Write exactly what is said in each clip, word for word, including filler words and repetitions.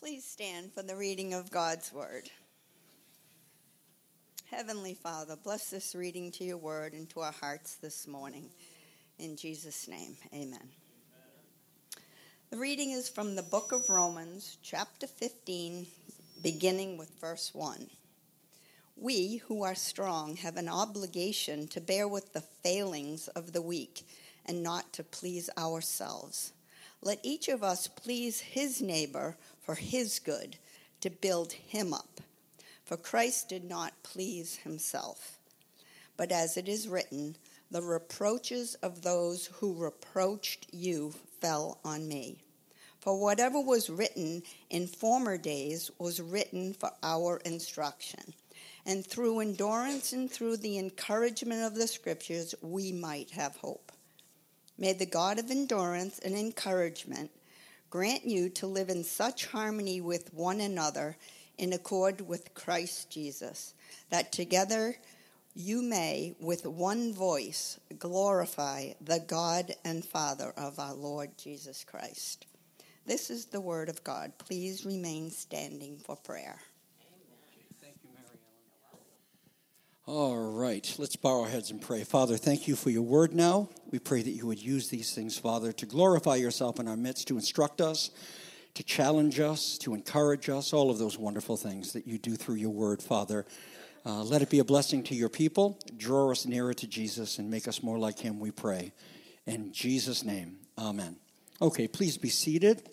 Please stand for the reading of God's word. Heavenly Father, bless this reading to your word and to our hearts this morning. In Jesus' name, amen. The reading is from the book of Romans, chapter fifteen, beginning with verse one. We who are strong have an obligation to bear with the failings of the weak and not to please ourselves. Let each of us please his neighbor for his good, to build him up. For Christ did not please himself. But as it is written, the reproaches of those who reproached you fell on me. For whatever was written in former days was written for our instruction, and through endurance and through the encouragement of the Scriptures we might have hope. May the God of endurance and encouragement grant you to live in such harmony with one another in accord with Christ Jesus, that together you may with one voice glorify the God and Father of our Lord Jesus Christ. This is the word of God. Please remain standing for prayer. All right, let's bow our heads and pray. Father, thank you for your word now. We pray that you would use these things, Father, to glorify yourself in our midst, to instruct us, to challenge us, to encourage us, all of those wonderful things that you do through your word, Father. Uh, let it be a blessing to your people. Draw us nearer to Jesus and make us more like him, we pray. In Jesus' name, amen. Okay, please be seated.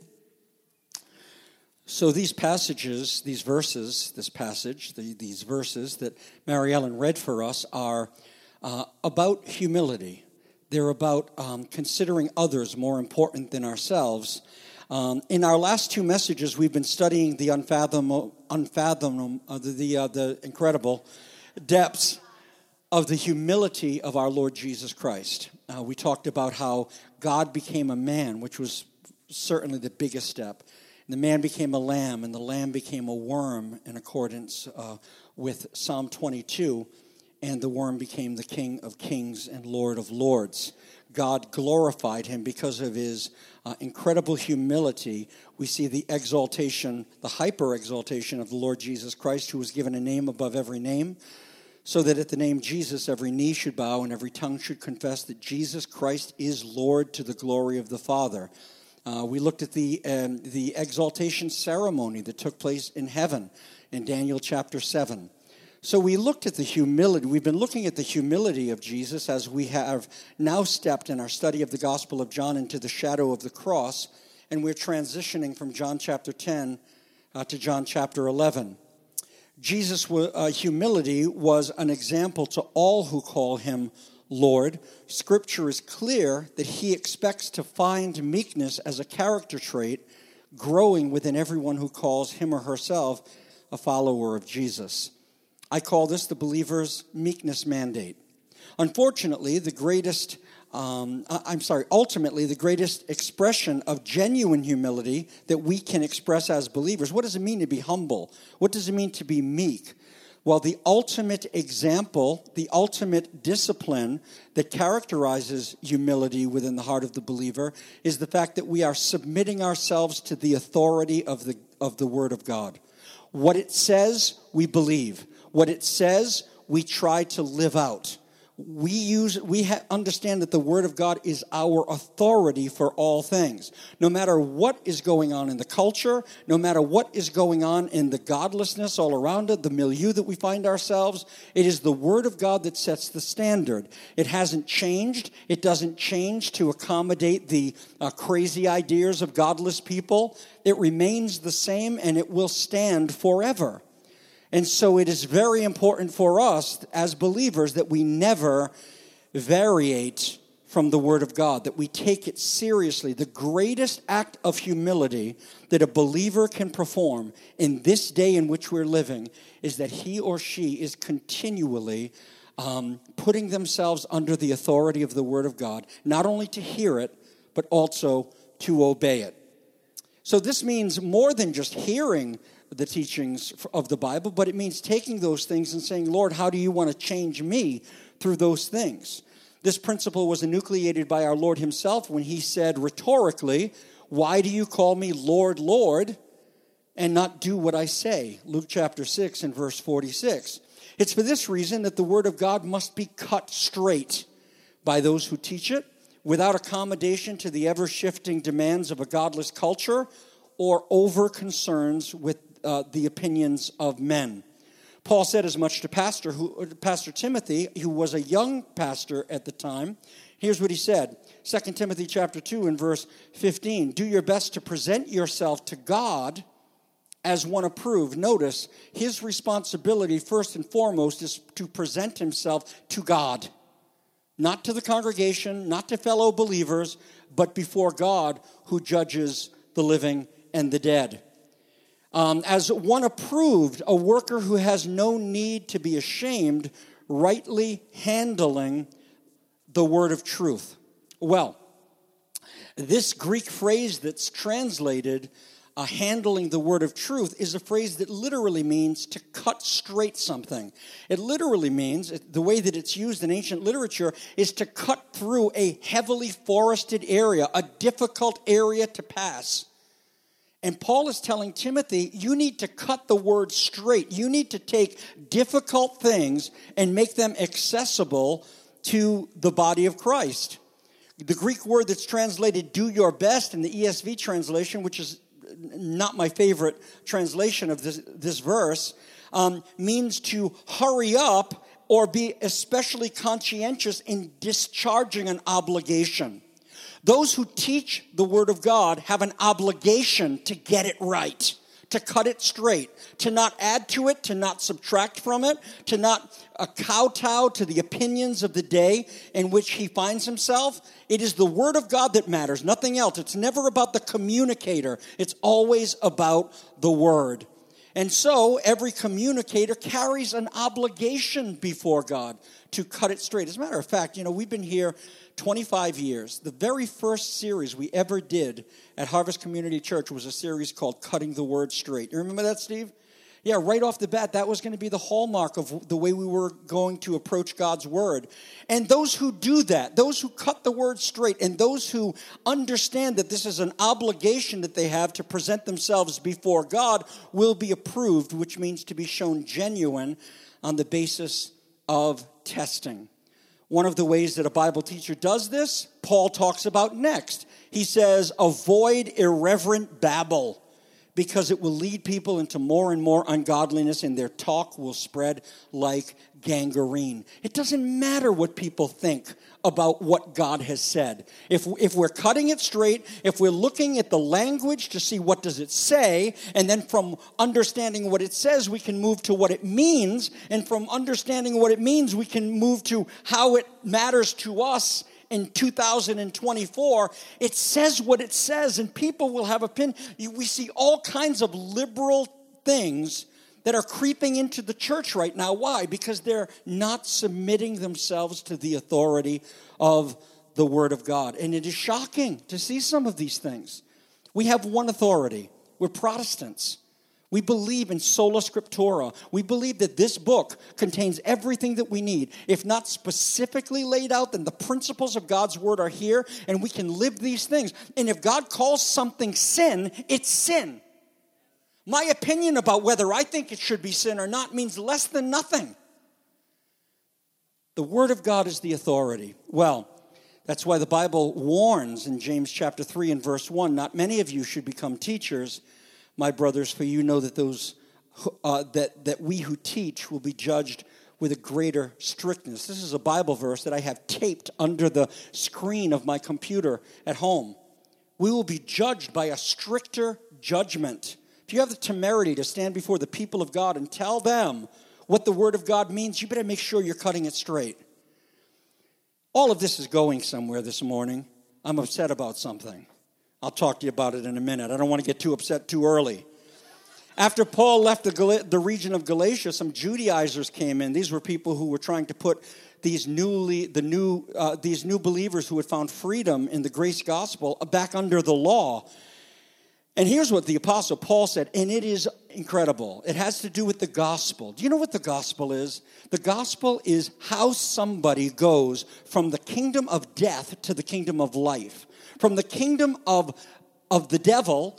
So these passages, these verses, this passage, the, these verses that Mary Ellen read for us are uh, about humility. They're about um, considering others more important than ourselves. Um, in our last two messages, we've been studying the unfathomable, unfathomable uh, the, the, uh, the incredible depths of the humility of our Lord Jesus Christ. Uh, we talked about how God became a man, which was certainly the biggest step. The man became a lamb, and the lamb became a worm in accordance uh, with Psalm twenty-two, and the worm became the King of kings and Lord of lords. God glorified him because of his uh, incredible humility. We see the exaltation, the hyper-exaltation of the Lord Jesus Christ, who was given a name above every name, so that at the name Jesus every knee should bow and every tongue should confess that Jesus Christ is Lord to the glory of the Father. Uh, we looked at the um, the exaltation ceremony that took place in heaven in Daniel chapter seven. So we looked at the humility. We've been looking at the humility of Jesus as we have now stepped in our study of the Gospel of John into the shadow of the cross, and we're transitioning from John chapter ten uh, to John chapter eleven. Jesus' uh, humility was an example to all who call him Lord. Scripture is clear that he expects to find meekness as a character trait growing within everyone who calls him or herself a follower of Jesus. I call this the believer's meekness mandate. Unfortunately, the greatest, um, I'm sorry, ultimately the greatest expression of genuine humility that we can express as believers. What does it mean to be humble? What does it mean to be meek? Well, the ultimate example, the ultimate discipline that characterizes humility within the heart of the believer is the fact that we are submitting ourselves to the authority of the of the Word of God. What it says, we believe. What it says, we try to live out. We use, we ha- understand that the Word of God is our authority for all things. No matter what is going on in the culture, no matter what is going on in the godlessness all around it, the milieu that we find ourselves, it is the Word of God that sets the standard. It hasn't changed. It doesn't change to accommodate the uh, crazy ideas of godless people. It remains the same, and it will stand forever. And so it is very important for us as believers that we never variate from the Word of God, that we take it seriously. The greatest act of humility that a believer can perform in this day in which we're living is that he or she is continually um, putting themselves under the authority of the Word of God, not only to hear it, but also to obey it. So this means more than just hearing the teachings of the Bible, but it means taking those things and saying, Lord, how do you want to change me through those things? This principle was enucleated by our Lord himself when he said rhetorically, why do you call me Lord, Lord, and not do what I say. Luke chapter six and verse forty-six. It's for this reason that the word of God must be cut straight by those who teach it, without accommodation to the ever-shifting demands of a godless culture or over-concerns with uh, the opinions of men. Paul said as much to Pastor, who, Pastor Timothy, who was a young pastor at the time. Here's what he said, Second Timothy chapter two and verse fifteen. Do your best to present yourself to God as one approved. Notice, his responsibility first and foremost is to present himself to God. Not to the congregation, not to fellow believers, but before God who judges the living and the dead. Um, as one approved, a worker who has no need to be ashamed, rightly handling the word of truth. Well, this Greek phrase that's translated, uh, handling the word of truth, is a phrase that literally means to cut straight something. It literally means, the way that it's used in ancient literature, is to cut through a heavily forested area, a difficult area to pass. And Paul is telling Timothy, you need to cut the word straight. You need to take difficult things and make them accessible to the body of Christ. The Greek word that's translated do your best in the E S V translation, which is not my favorite translation of this, this verse, um, means to hurry up or be especially conscientious in discharging an obligation. Those who teach the Word of God have an obligation to get it right, to cut it straight, to not add to it, to not subtract from it, to not uh, kowtow to the opinions of the day in which he finds himself. It is the Word of God that matters, nothing else. It's never about the communicator. It's always about the Word. And so every communicator carries an obligation before God to cut it straight. As a matter of fact, you know, we've been here twenty-five years. The very first series we ever did at Harvest Community Church was a series called Cutting the Word Straight. You remember that, Steve? Yeah, right off the bat, that was going to be the hallmark of the way we were going to approach God's Word. And those who do that, those who cut the Word straight, and those who understand that this is an obligation that they have to present themselves before God will be approved, which means to be shown genuine on the basis of testing. One of the ways that a Bible teacher does this, Paul talks about next. He says, avoid irreverent babble, because it will lead people into more and more ungodliness, and their talk will spread like gangrene. It doesn't matter what people think about what God has said. If, if we're cutting it straight, if we're looking at the language to see what does it say, and then from understanding what it says, we can move to what it means, and from understanding what it means, we can move to how it matters to us in two thousand twenty-four, it says what it says, and people will have opinion. We see all kinds of liberal things that are creeping into the church right now. Why? Because they're not submitting themselves to the authority of the Word of God. And it is shocking to see some of these things. We have one authority. We're Protestants. We believe in sola scriptura. We believe that this book contains everything that we need. If not specifically laid out, then the principles of God's Word are here, and we can live these things. And if God calls something sin, it's sin. My opinion about whether I think it should be sin or not means less than nothing. The Word of God is the authority. Well, that's why the Bible warns in James chapter three and verse one, not many of you should become teachers, my brothers, for you know that those uh, that that we who teach will be judged with a greater strictness. This is a Bible verse that I have taped under the screen of my computer at home. We will be judged by a stricter judgment. If you have the temerity to stand before the people of God and tell them what the Word of God means, you better make sure you're cutting it straight. All of this is going somewhere this morning. I'm upset about something. I'll talk to you about it in a minute. I don't want to get too upset too early. After Paul left the, Gal- the region of Galatia, some Judaizers came in. These were people who were trying to put these newly the new uh, these new believers who had found freedom in the grace gospel back under the law. And here's what the Apostle Paul said, and it is incredible. It has to do with the gospel. Do you know what the gospel is? The gospel is how somebody goes from the kingdom of death to the kingdom of life. From the kingdom of, of the devil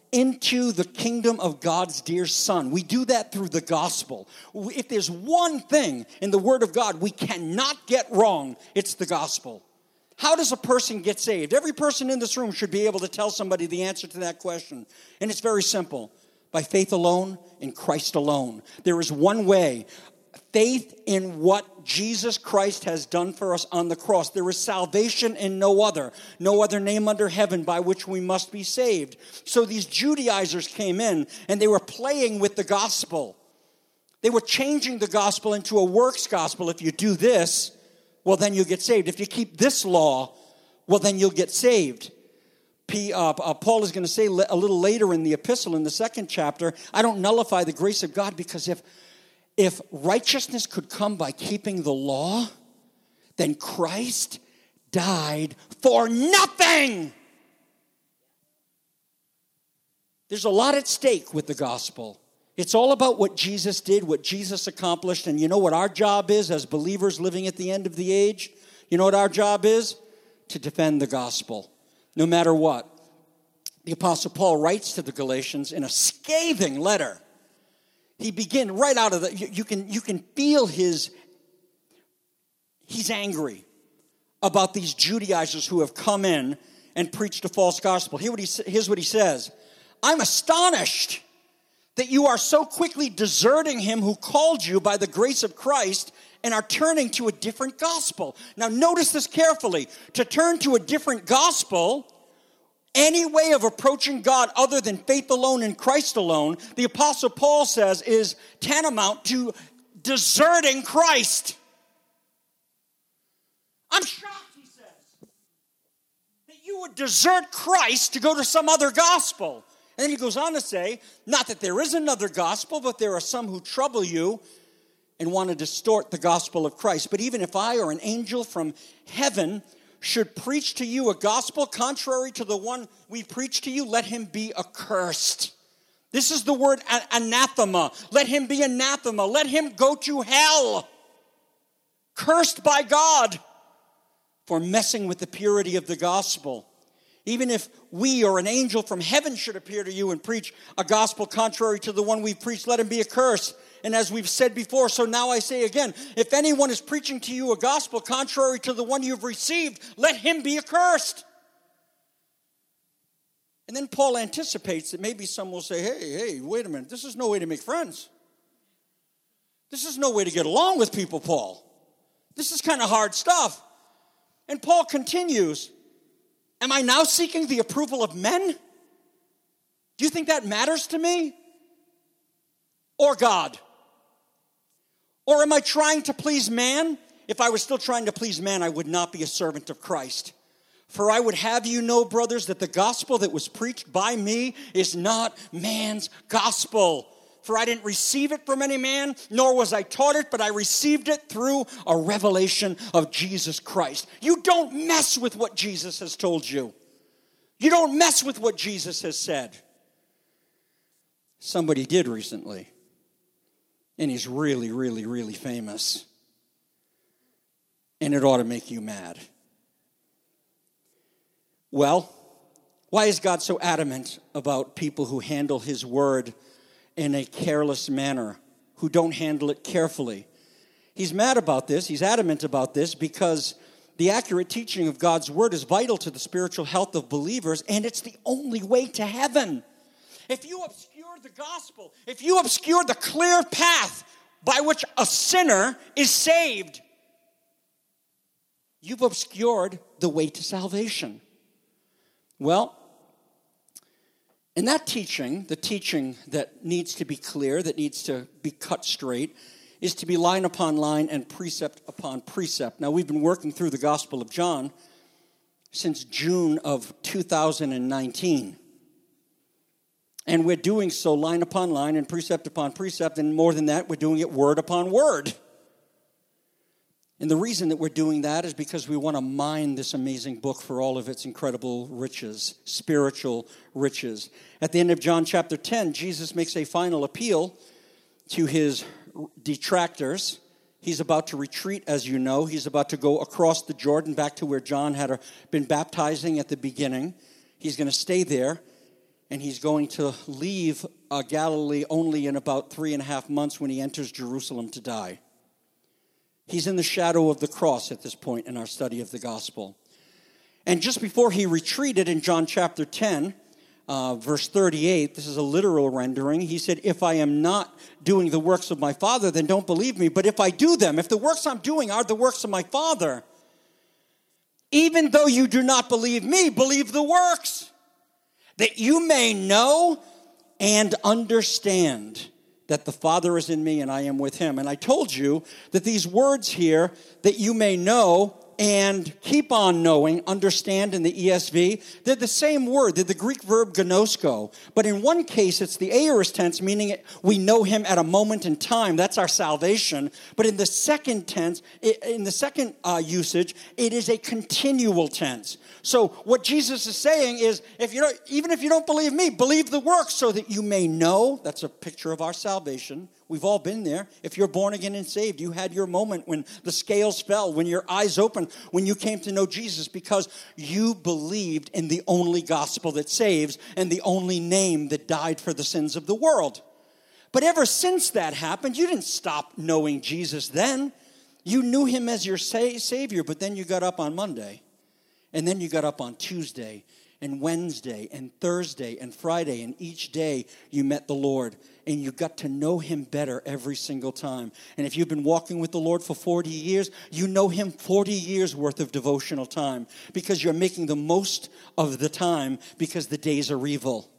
into the kingdom of God's dear Son. We do that through the gospel. If there's one thing in the Word of God we cannot get wrong, it's the gospel. How does a person get saved? Every person in this room should be able to tell somebody the answer to that question. And it's very simple. By faith alone, in Christ alone. There is one way. Faith in what Jesus Christ has done for us on the cross. There is salvation in no other. No other name under heaven by which we must be saved. So these Judaizers came in and they were playing with the gospel. They were changing the gospel into a works gospel. If you do this, well, then you'll get saved. If you keep this law, well, then you'll get saved. P, uh, uh, Paul is going to say a little later in the epistle, in the second chapter, I don't nullify the grace of God, because if If righteousness could come by keeping the law, then Christ died for nothing. There's a lot at stake with the gospel. It's all about what Jesus did, what Jesus accomplished. And you know what our job is as believers living at the end of the age? You know what our job is? To defend the gospel, no matter what. The Apostle Paul writes to the Galatians in a scathing letter. He begins right out of the, you, you can you can feel his, he's angry about these Judaizers who have come in and preached a false gospel. Here what he, here's what he says. I'm astonished that you are so quickly deserting him who called you by the grace of Christ and are turning to a different gospel. Now notice this carefully. To turn to a different gospel, any way of approaching God other than faith alone in Christ alone, the Apostle Paul says, is tantamount to deserting Christ. I'm shocked, he says, that you would desert Christ to go to some other gospel. And then he goes on to say, not that there is another gospel, but there are some who trouble you and want to distort the gospel of Christ. But even if I or an angel from heaven should preach to you a gospel contrary to the one we preach to you, let him be accursed. This is the word anathema. Let him be anathema. Let him go to hell. Cursed by God for messing with the purity of the gospel. Even if we or an angel from heaven should appear to you and preach a gospel contrary to the one we preach, let him be accursed. And as we've said before, so now I say again, if anyone is preaching to you a gospel contrary to the one you've received, let him be accursed. And then Paul anticipates that maybe some will say, hey, hey, wait a minute, this is no way to make friends. This is no way to get along with people, Paul. This is kind of hard stuff. And Paul continues, am I now seeking the approval of men? Do you think that matters to me? Or God? Or am I trying to please man? If I was still trying to please man, I would not be a servant of Christ. For I would have you know, brothers, that the gospel that was preached by me is not man's gospel. For I didn't receive it from any man, nor was I taught it, but I received it through a revelation of Jesus Christ. You don't mess with what Jesus has told you. You don't mess with what Jesus has said. Somebody did recently. And he's really, really, really famous. And it ought to make you mad. Well, why is God so adamant about people who handle his word in a careless manner, who don't handle it carefully? He's mad about this. He's adamant about this because the accurate teaching of God's word is vital to the spiritual health of believers, and it's the only way to heaven. If you obscure the gospel, if you obscure the clear path by which a sinner is saved, you've obscured the way to salvation. Well, in that teaching, the teaching that needs to be clear, that needs to be cut straight, is to be line upon line and precept upon precept. Now, we've been working through the Gospel of John since June of two thousand nineteen. And we're doing so line upon line and precept upon precept, and more than that, we're doing it word upon word. And the reason that we're doing that is because we want to mine this amazing book for all of its incredible riches, spiritual riches. At the end of John chapter ten, Jesus makes a final appeal to his detractors. He's about to retreat, as you know. He's about to go across the Jordan back to where John had been baptizing at the beginning. He's going to stay there. and he's going to leave uh, Galilee only in about three and a half months when he enters Jerusalem to die. He's in the shadow of the cross at this point in our study of the gospel. And just before he retreated in John chapter ten, uh, verse thirty-eight, this is a literal rendering, he said, if I am not doing the works of my Father, then don't believe me. But if I do them, if the works I'm doing are the works of my Father, even though you do not believe me, believe the works, that you may know and understand that the Father is in me and I am with him. And I told you that these words here, that you may know and keep on knowing, understand in the E S V, they're the same word. They're the Greek verb gnosko. But in one case, it's the aorist tense, meaning we know him at a moment in time. That's our salvation. But in the second tense, in the second uh, usage, it is a continual tense. So what Jesus is saying is, if you don't, even if you don't believe me, believe the works so that you may know. That's a picture of our salvation. We've all been there. If you're born again and saved, you had your moment when the scales fell, when your eyes opened, when you came to know Jesus because you believed in the only gospel that saves and the only name that died for the sins of the world. But ever since that happened, you didn't stop knowing Jesus then. You knew him as your sa- Savior, but then you got up on Monday. And then you got up on Tuesday and Wednesday and Thursday and Friday, and each day you met the Lord and you got to know him better every single time. And if you've been walking with the Lord for forty years, you know him forty years worth of devotional time because you're making the most of the time because the days are evil.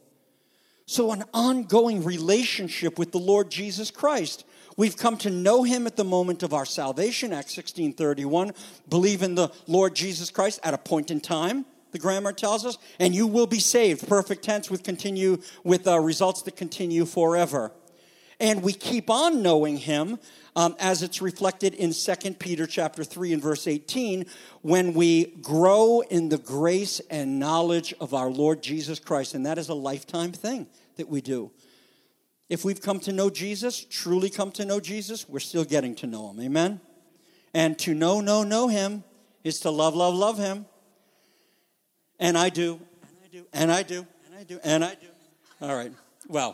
So an ongoing relationship with the Lord Jesus Christ. We've come to know him at the moment of our salvation, Acts sixteen thirty-one. Believe in the Lord Jesus Christ at a point in time, the grammar tells us, and you will be saved. Perfect tense with continue with uh, results that continue forever. And we keep on knowing him um, as it's reflected in Second Peter chapter three and verse eighteen, when we grow in the grace and knowledge of our Lord Jesus Christ. And that is a lifetime thing that we do. If we've come to know Jesus, truly come to know Jesus, we're still getting to know him. Amen? And to know, know, know him is to love, love, love him. And I do, and I do, and I do, and I do, and I do. All right. Well,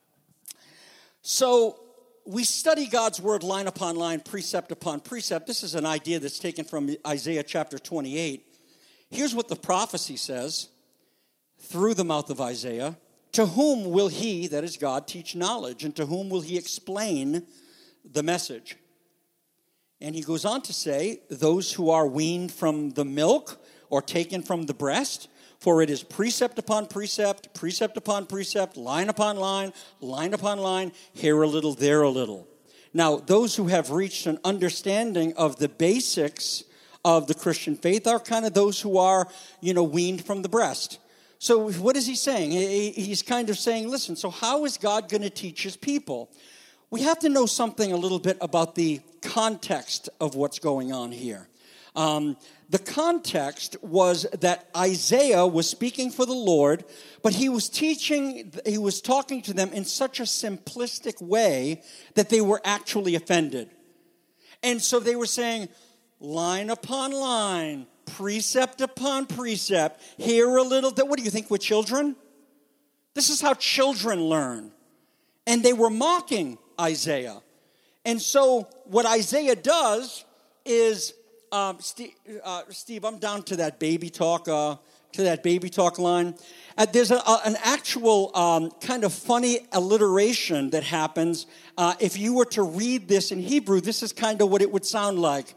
so we study God's word line upon line, precept upon precept. This is an idea that's taken from Isaiah chapter twenty-eight. Here's what the prophecy says through the mouth of Isaiah. To whom will he, that is God, teach knowledge? And to whom will he explain the message? And he goes on to say, those who are weaned from the milk or taken from the breast, for it is precept upon precept, precept upon precept, line upon line, line upon line, here a little, there a little. Now, those who have reached an understanding of the basics of the Christian faith are kind of those who are, you know, weaned from the breast. So what is he saying? He's kind of saying, listen, so how is God going to teach his people? We have to know something a little bit about the context of what's going on here. Um, the context was that Isaiah was speaking for the Lord, but he was teaching, he was talking to them in such a simplistic way that they were actually offended. And so they were saying, line upon line, precept upon precept, here a little, what do you think, we're children? This is how children learn. And they were mocking Isaiah. And so what Isaiah does is, um, Steve, uh, Steve, I'm down to that baby talk, uh, to that baby talk line. Uh, there's a, a, an actual um, kind of funny alliteration that happens. Uh, if you were to read this in Hebrew, this is kind of what it would sound like.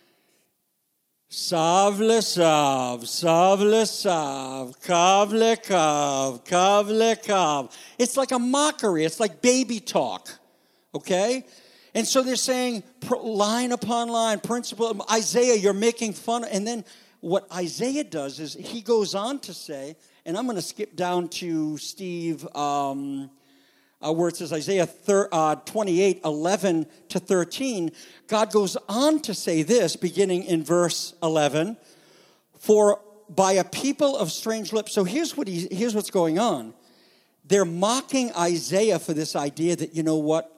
Savle sav, savle sav, kavle kav, kavle kav. It's like a mockery. It's like baby talk, okay? And so they're saying line upon line, principle. Isaiah, you're making fun. And then what Isaiah does is he goes on to say, and I'm going to skip down to Steve, um, Uh, where it says Isaiah thir- uh, twenty-eight, eleven to thirteen, God goes on to say this, beginning in verse eleven, for by a people of strange lips. So here's what he, here's what's going on. They're mocking Isaiah for this idea that, you know what,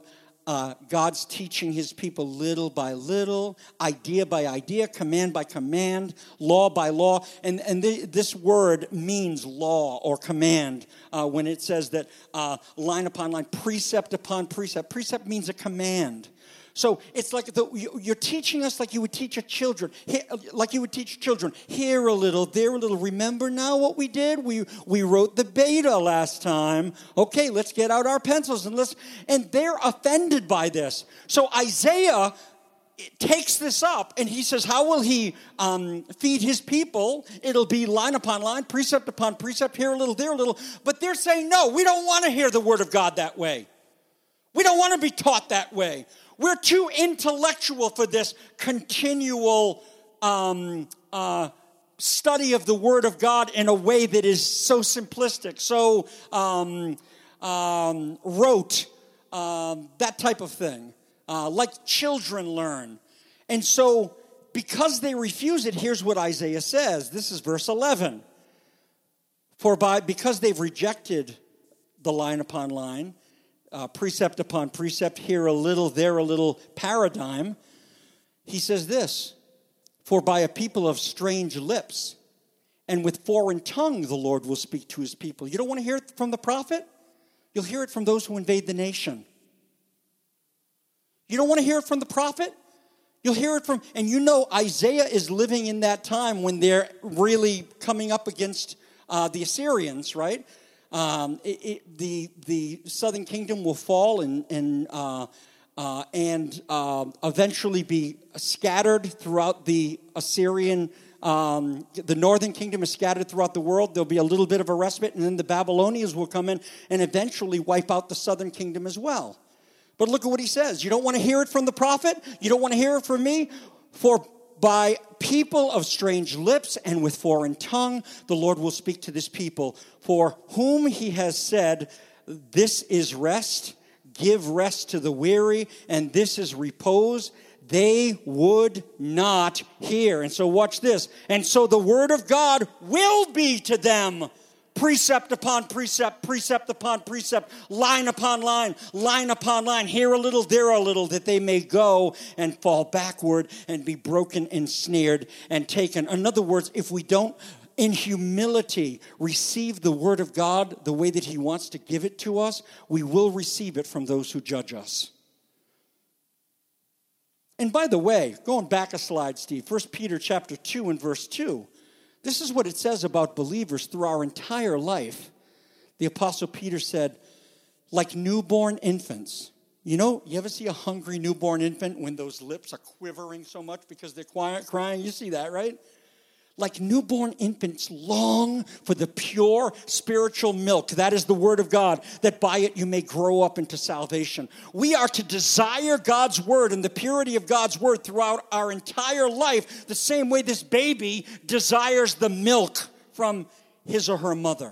uh, God's teaching his people little by little, idea by idea, command by command, law by law. And, and th- this word means law or command uh, when it says that uh, line upon line, precept upon precept. Precept means a command. So it's like the, you're teaching us like you would teach a children, like you would teach children. Here a little, there a little. Remember now what we did? We we wrote the beta last time. Okay, let's get out our pencils and let's. And they're offended by this. So Isaiah takes this up and he says, how will he um, feed his people? It'll be line upon line, precept upon precept, here a little, there a little. But they're saying, no, we don't want to hear the word of God that way. We don't want to be taught that way. We're too intellectual for this continual um, uh, study of the Word of God in a way that is so simplistic, so um, um, rote, um, that type of thing, uh, like children learn. And so because they refuse it, here's what Isaiah says. This is verse eleven. For by because they've rejected the line upon line, Uh, precept upon precept, here a little, there a little paradigm, he says this, for by a people of strange lips and with foreign tongue the Lord will speak to his people. You don't want to hear it from the prophet? You'll hear it from those who invade the nation. You don't want to hear it from the prophet? You'll hear it from, and you know Isaiah is living in that time when they're really coming up against uh, the Assyrians, right? Um, it, it, the the southern kingdom will fall and and uh, uh, and uh, eventually be scattered throughout the Assyrian. Um, the northern kingdom is scattered throughout the world. There'll be a little bit of a respite, and then the Babylonians will come in and eventually wipe out the southern kingdom as well. But look at what he says. You don't want to hear it from the prophet? You don't want to hear it from me? For by people of strange lips and with foreign tongue, the Lord will speak to this people, for whom he has said, this is rest, give rest to the weary, and this is repose. They would not hear. And so watch this. And so the word of God will be to them precept upon precept, precept upon precept, line upon line, line upon line, here a little, there a little, that they may go and fall backward and be broken and snared and taken. In other words, if we don't, in humility, receive the word of God the way that he wants to give it to us, we will receive it from those who judge us. And by the way, going back a slide, Steve, First Peter chapter two and verse two, this is what it says about believers through our entire life. The Apostle Peter said, like newborn infants. You know, you ever see a hungry newborn infant when those lips are quivering so much because they're quiet, crying? You see that, right? Like newborn infants long for the pure spiritual milk. That is the word of God, that by it you may grow up into salvation. We are to desire God's word and the purity of God's word throughout our entire life, the same way this baby desires the milk from his or her mother.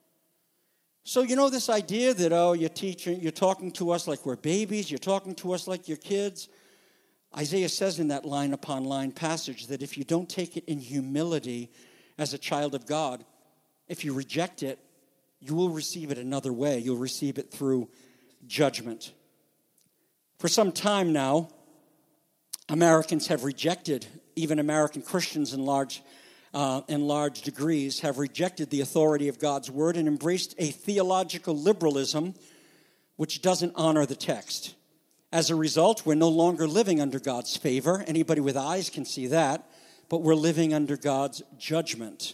So you know this idea that, oh, you're teaching, you're talking to us like we're babies, you're talking to us like you're kids. Isaiah says in that line upon line passage that if you don't take it in humility as a child of God, if you reject it, you will receive it another way. You'll receive it through judgment. For some time now, Americans have rejected, even American Christians in large, uh, in large degrees, have rejected the authority of God's word and embraced a theological liberalism which doesn't honor the text. As a result, we're no longer living under God's favor. Anybody with eyes can see that. But we're living under God's judgment.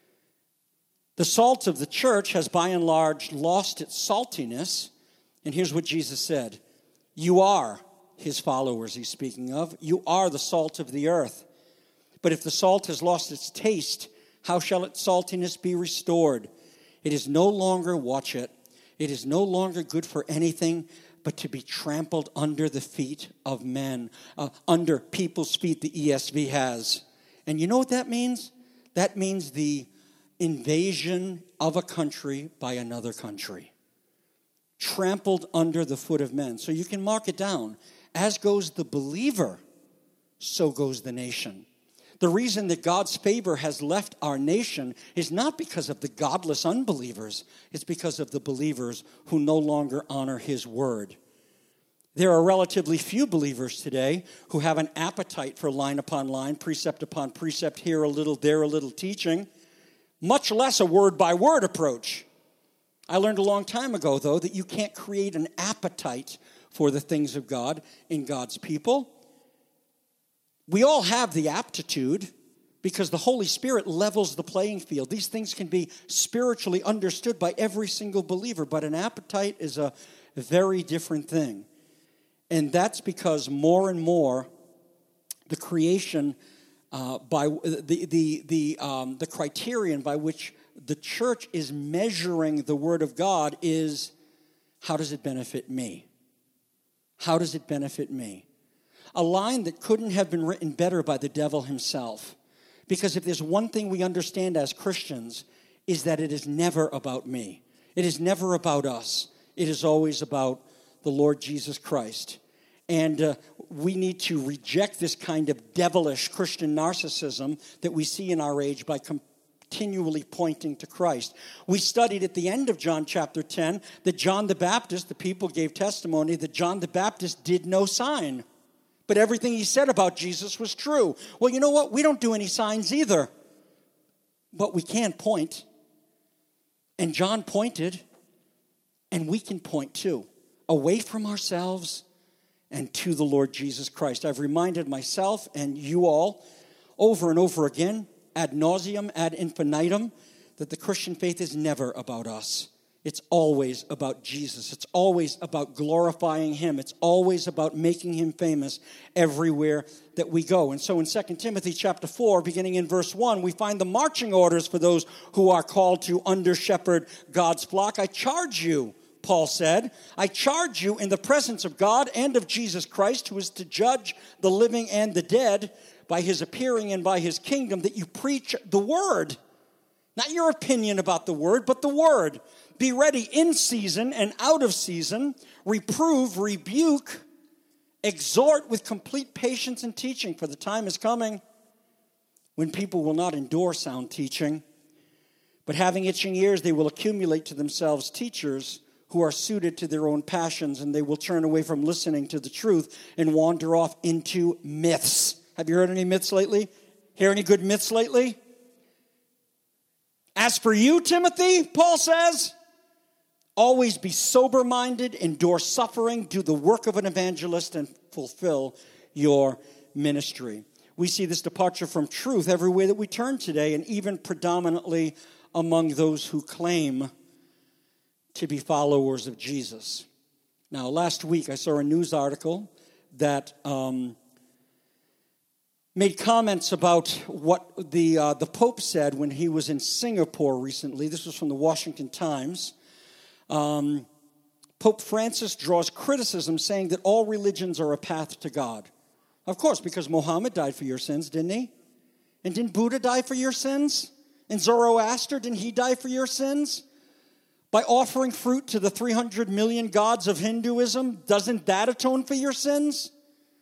The salt of the church has by and large lost its saltiness. And here's what Jesus said. You are his followers, he's speaking of. You are the salt of the earth. But if the salt has lost its taste, how shall its saltiness be restored? It is no longer, watch it, it is no longer good for anything but to be trampled under the feet of men, uh, under people's feet, the E S V has. And you know what that means? That means the invasion of a country by another country. Trampled under the foot of men. So you can mark it down. As goes the believer, so goes the nation. The reason that God's favor has left our nation is not because of the godless unbelievers. It's because of the believers who no longer honor his word. There are relatively few believers today who have an appetite for line upon line, precept upon precept, here a little, there a little teaching, much less a word-by-word approach. I learned a long time ago, though, that you can't create an appetite for the things of God in God's people. We all have the aptitude because the Holy Spirit levels the playing field. These things can be spiritually understood by every single believer, but an appetite is a very different thing. And that's because more and more the creation, uh, by the the the um, the criterion by which the church is measuring the Word of God is, how does it benefit me? How does it benefit me? A line that couldn't have been written better by the devil himself. Because if there's one thing we understand as Christians, is that it is never about me. It is never about us. It is always about the Lord Jesus Christ. And uh, we need to reject this kind of devilish Christian narcissism that we see in our age by continually pointing to Christ. We studied at the end of John chapter ten that John the Baptist, the people gave testimony that John the Baptist did no sign. But everything he said about Jesus was true. Well, you know what? We don't do any signs either. But we can point. And John pointed, and we can point too. Away from ourselves and to the Lord Jesus Christ. I've reminded myself and you all over and over again, ad nauseum, ad infinitum, that the Christian faith is never about us. It's always about Jesus. It's always about glorifying Him. It's always about making Him famous everywhere that we go. And so in Second Timothy chapter four, beginning in verse one, we find the marching orders for those who are called to under-shepherd God's flock. I charge you, Paul said, I charge you in the presence of God and of Jesus Christ, who is to judge the living and the dead by His appearing and by His kingdom, that you preach the word. Not your opinion about the word, but the word. Be ready in season and out of season. Reprove, rebuke, exhort with complete patience and teaching. For the time is coming when people will not endure sound teaching, but having itching ears, they will accumulate to themselves teachers who are suited to their own passions, and they will turn away from listening to the truth and wander off into myths. Have you heard any myths lately? Hear any good myths lately? As for you, Timothy, Paul says, always be sober-minded, endure suffering, do the work of an evangelist, and fulfill your ministry. We see this departure from truth everywhere that we turn today, and even predominantly among those who claim to be followers of Jesus. Now, last week I saw a news article that um, made comments about what the uh, the Pope said when he was in Singapore recently. This was from the Washington Times. Um, Pope Francis draws criticism saying that all religions are a path to God. Of course, because Muhammad died for your sins, didn't he? And didn't Buddha die for your sins? And Zoroaster, didn't he die for your sins? By offering fruit to the three hundred million gods of Hinduism, doesn't that atone for your sins?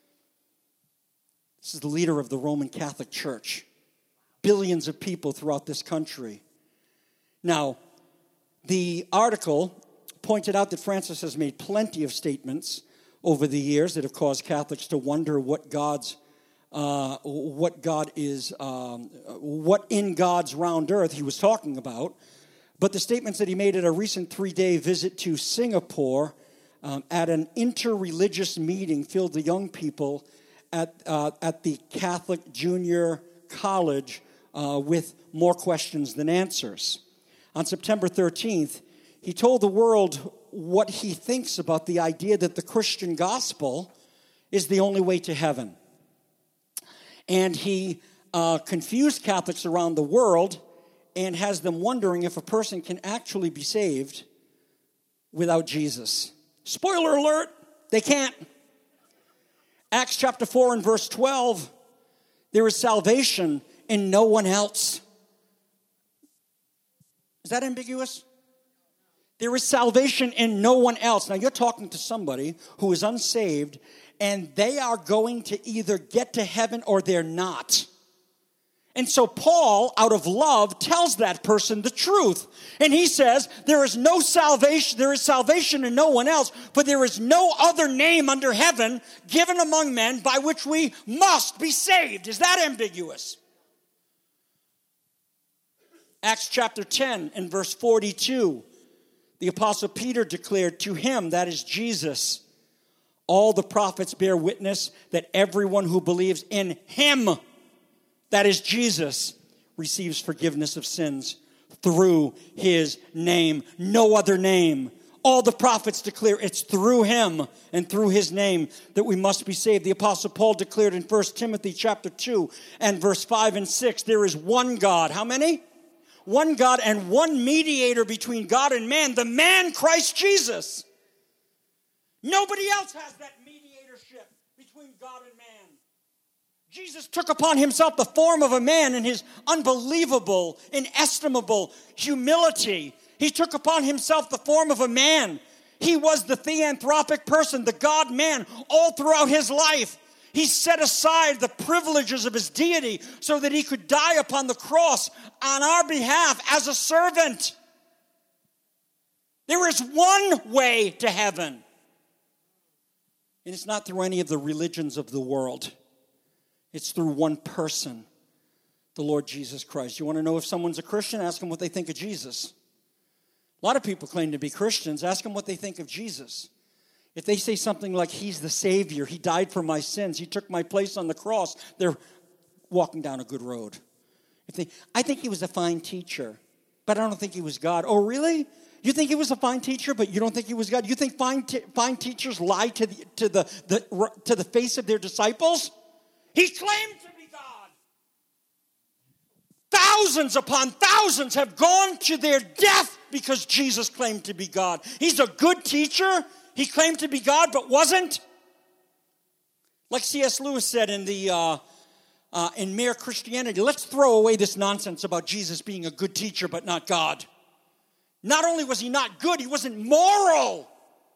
This is the leader of the Roman Catholic Church. Billions of people throughout this country. Now, the article pointed out that Francis has made plenty of statements over the years that have caused Catholics to wonder what God's, uh, what God is, um, what in God's round earth he was talking about. But the statements that he made at a recent three-day visit to Singapore um, at an interreligious meeting filled the young people at uh, at the Catholic Junior College uh, with more questions than answers. On September thirteenth, he told the world what he thinks about the idea that the Christian gospel is the only way to heaven. And he uh, confused Catholics around the world and has them wondering if a person can actually be saved without Jesus. Spoiler alert, they can't. Acts chapter four and verse twelve, there is salvation in no one else. Is that ambiguous? There is salvation in no one else. Now you're talking to somebody who is unsaved, and they are going to either get to heaven or they're not. And so Paul, out of love, tells that person the truth. And he says, there is no salvation, there is salvation in no one else, for there is no other name under heaven given among men by which we must be saved. Is that ambiguous? Acts chapter ten and verse forty-two, the Apostle Peter declared, to him, that is Jesus, all the prophets bear witness that everyone who believes in him, that is Jesus, receives forgiveness of sins through his name. No other name. All the prophets declare it's through him and through his name that we must be saved. The Apostle Paul declared in First Timothy chapter two and verse five and six, there is one God. How many? One God and one mediator between God and man, the man Christ Jesus. Nobody else has that mediatorship between God and man. Jesus took upon himself the form of a man in his unbelievable, inestimable humility. He took upon himself the form of a man. He was the theanthropic person, the God-man, all throughout his life. He set aside the privileges of his deity so that he could die upon the cross on our behalf as a servant. There is one way to heaven. And it's not through any of the religions of the world. It's through one person, the Lord Jesus Christ. You want to know if someone's a Christian? Ask them what they think of Jesus. A lot of people claim to be Christians. Ask them what they think of Jesus. If they say something like, he's the Savior, he died for my sins, he took my place on the cross, they're walking down a good road. If they, I think he was a fine teacher, but I don't think he was God. Oh, really? You think he was a fine teacher, but you don't think he was God? You think fine, t- fine teachers lie to the, to the, the, to the face of their disciples? He claimed to be God. Thousands upon thousands have gone to their death because Jesus claimed to be God. He's a good teacher. He claimed to be God, but wasn't. Like C S Lewis said in the uh, uh, in Mere Christianity, let's throw away this nonsense about Jesus being a good teacher, but not God. Not only was he not good, he wasn't moral.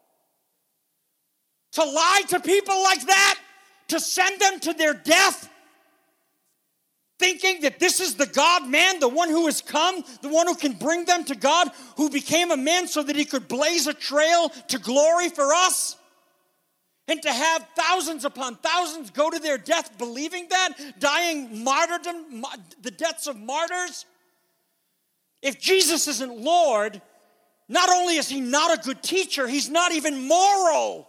To lie to people like that, to send them to their death, thinking that this is the God-man, the one who has come, the one who can bring them to God, who became a man so that he could blaze a trail to glory for us. And to have thousands upon thousands go to their death believing that, dying martyrdom, the deaths of martyrs. If Jesus isn't Lord, not only is he not a good teacher, he's not even moral.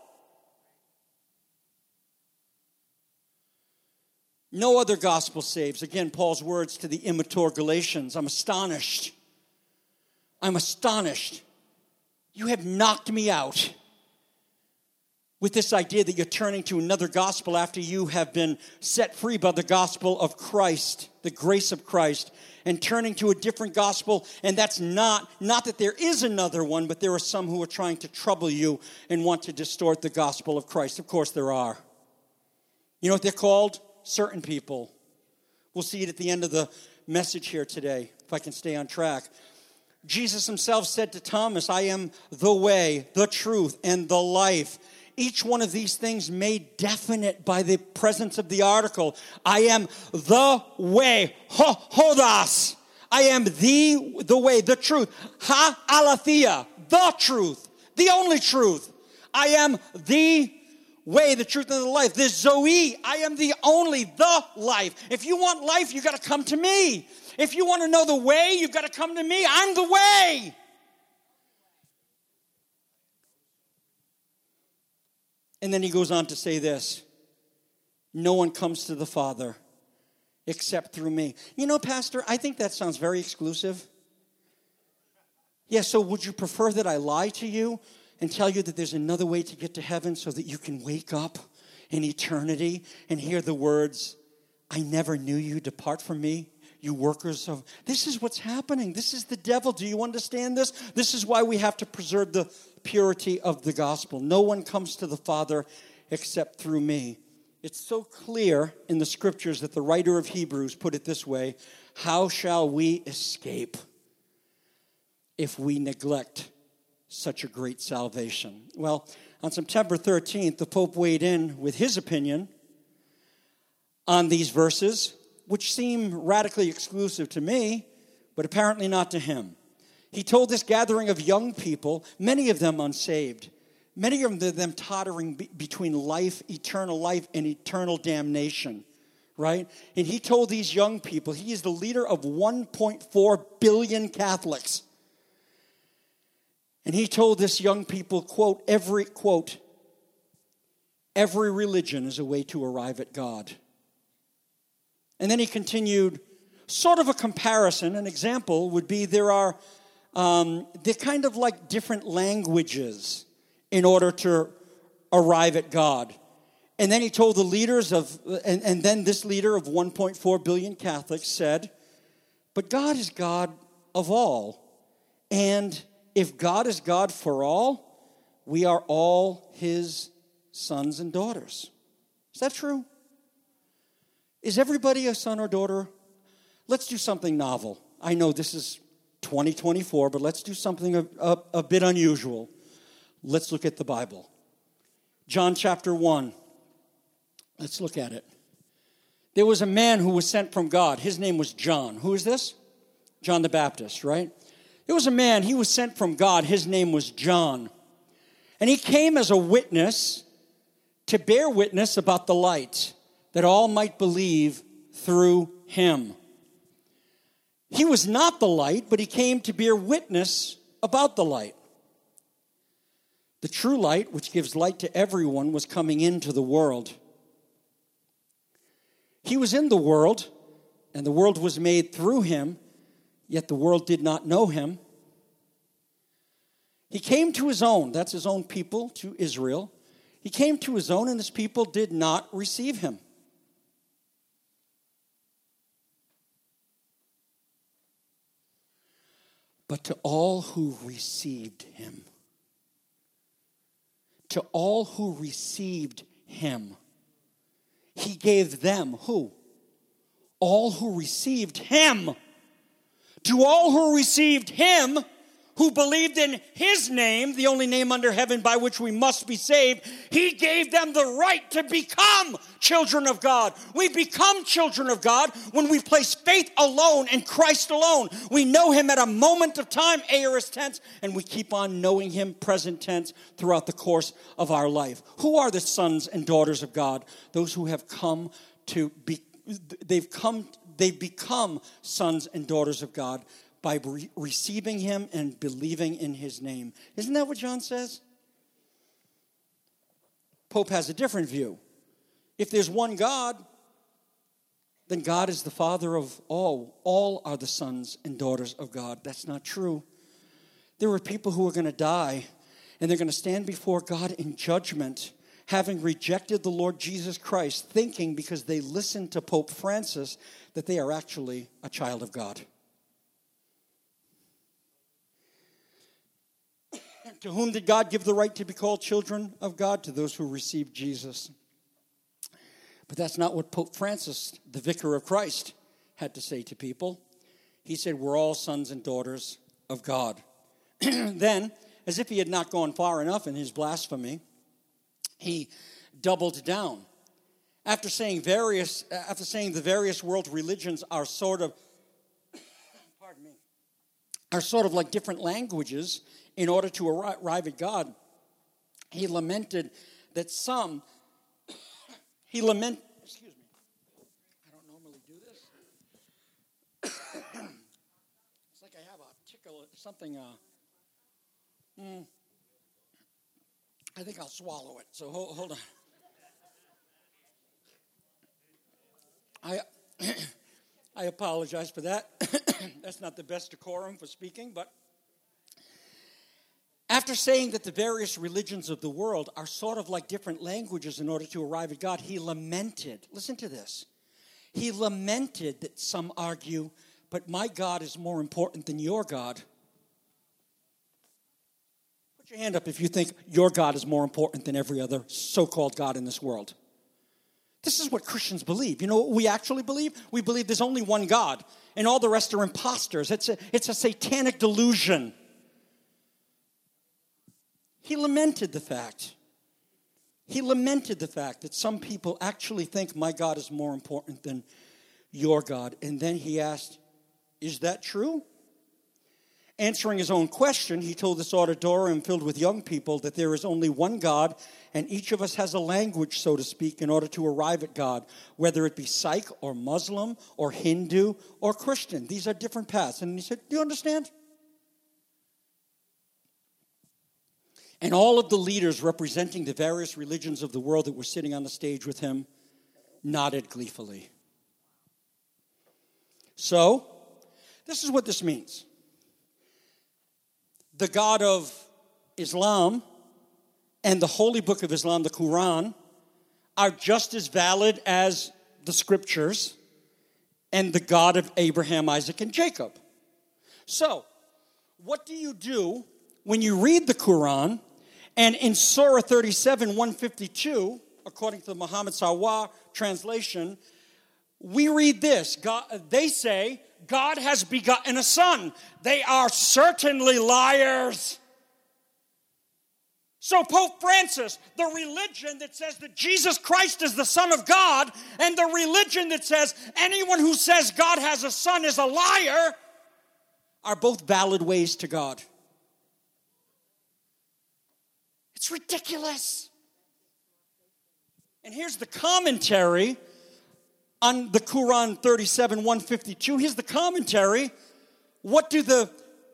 No other gospel saves. Again, Paul's words to the immature Galatians. I'm astonished. I'm astonished. You have knocked me out with this idea that you're turning to another gospel after you have been set free by the gospel of Christ, the grace of Christ, and turning to a different gospel. And that's not, not that there is another one, but there are some who are trying to trouble you and want to distort the gospel of Christ. Of course there are. You know what they're called? Certain people. We'll see it at the end of the message here today, if I can stay on track. Jesus himself said to Thomas, I am the way, the truth, and the life. Each one of these things made definite by the presence of the article. I am the way, ho, hodas. I am the, the way, the truth. Ha, aletheia, the truth, the only truth. I am the way, the truth, and the life. The Zoe, I am the only, the life. If you want life, you've got to come to me. If you want to know the way, you've got to come to me. I'm the way. And then he goes on to say this. No one comes to the Father except through me. You know, Pastor, I think that sounds very exclusive. Yeah, so would you prefer that I lie to you and tell you that there's another way to get to heaven so that you can wake up in eternity and hear the words, I never knew you, depart from me, you workers of... This is what's happening. This is the devil. Do you understand this? This is why we have to preserve the purity of the gospel. No one comes to the Father except through me. It's so clear in the scriptures that the writer of Hebrews put it this way, how shall we escape if we neglect such a great salvation? Well, on September thirteenth, the Pope weighed in with his opinion on these verses, which seem radically exclusive to me, but apparently not to him. He told this gathering of young people, many of them unsaved, many of them tottering be- between life, eternal life, and eternal damnation, right? And he told these young people, he is the leader of one point four billion Catholics. And he told this young people, quote, every, quote, every religion is a way to arrive at God. And then he continued, sort of a comparison, an example would be there are, um, they're kind of like different languages in order to arrive at God. And then he told the leaders of, and, and then this leader of one point four billion Catholics said, but God is God of all. And if God is God for all, we are all his sons and daughters. Is that true? Is everybody a son or daughter? Let's do something novel. I know this is twenty twenty-four, but let's do something a, a, a bit unusual. Let's look at the Bible. John chapter one. Let's look at it. There was a man who was sent from God. His name was John. Who is this? John the Baptist, right? There was a man, he was sent from God. His name was John. And he came as a witness to bear witness about the light, that all might believe through him. He was not the light, but he came to bear witness about the light. The true light, which gives light to everyone, was coming into the world. He was in the world, and the world was made through him, yet the world did not know him. He came to his own, that's his own people, to Israel. He came to his own, and his people did not receive him. But to all who received him, to all who received him, he gave them, who? All who received him. To all who received him, who believed in his name, the only name under heaven by which we must be saved, he gave them the right to become children of God. We become children of God when we place faith alone in Christ alone. We know him at a moment of time, aorist tense, and we keep on knowing him present tense throughout the course of our life. Who are the sons and daughters of God? Those who have come to be, they've come, they've become sons and daughters of God by re- receiving him and believing in his name. Isn't that what John says? Pope has a different view. If there's one God, then God is the Father of all. All are the sons and daughters of God. That's not true. There are people who are going to die, and they're going to stand before God in judgment, having rejected the Lord Jesus Christ, thinking because they listened to Pope Francis that they are actually a child of God. To whom did God give the right to be called children of God? To those who received Jesus. But that's not what Pope Francis, the vicar of Christ, had to say to people. He said, we're all sons and daughters of God. Then, as if he had not gone far enough in his blasphemy, he doubled down. After saying various, after saying the various world religions are sort of, pardon me, are sort of like different languages in order to arrive at God, he lamented that some, he lament, excuse me, I don't normally do this. It's like I have a tickle, something, uh, mm, I think I'll swallow it, so hold, hold on. I, I apologize for that. That's not the best decorum for speaking, but after saying that the various religions of the world are sort of like different languages in order to arrive at God, he lamented, listen to this, he lamented that some argue, but my God is more important than your God. Put your hand up if you think your God is more important than every other so-called God in this world. This is what Christians believe. You know what we actually believe? We believe there's only one God, and all the rest are imposters. It's a, it's a satanic delusion. He lamented the fact. He lamented the fact that some people actually think my God is more important than your God. And then he asked, is that true? Answering his own question, he told this auditorium filled with young people that there is only one God, and each of us has a language, so to speak, in order to arrive at God, whether it be Sikh or Muslim or Hindu or Christian. These are different paths. And he said, do you understand? And all of the leaders representing the various religions of the world that were sitting on the stage with him nodded gleefully. So, this is what this means. The God of Islam and the holy book of Islam, the Quran, are just as valid as the scriptures and the God of Abraham, Isaac, and Jacob. So, what do you do when you read the Quran and in Surah thirty-seven, one fifty-two, according to the Muhammad Sawar translation, we read this. God, they say, God has begotten a son. They are certainly liars. So Pope Francis, the religion that says that Jesus Christ is the Son of God, and the religion that says anyone who says God has a son is a liar, are both valid ways to God. It's ridiculous. And here's the commentary on the Quran thirty-seven, one fifty-two. Here's the commentary. What do the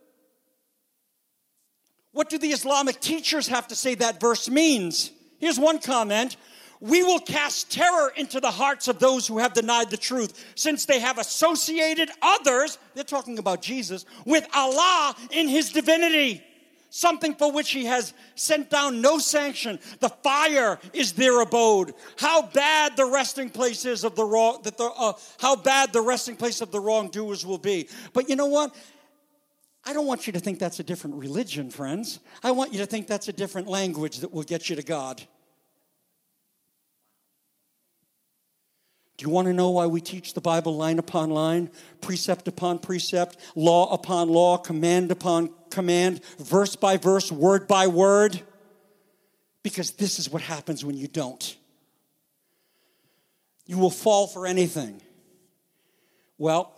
What do the Islamic teachers have to say that verse means? Here's one comment. We will cast terror into the hearts of those who have denied the truth, since they have associated others, they're talking about Jesus, with Allah in his divinity, something for which he has sent down no sanction. The fire is their abode. How bad the resting place is of the wrong, that the, uh, how bad the resting place of the wrongdoers will be. But you know what? I don't want you to think that's a different religion, friends. I want you to think that's a different language that will get you to God. Do you want to know why we teach the Bible line upon line, precept upon precept, law upon law, command upon command, verse by verse, word by word? Because this is what happens when you don't. You will fall for anything. Well,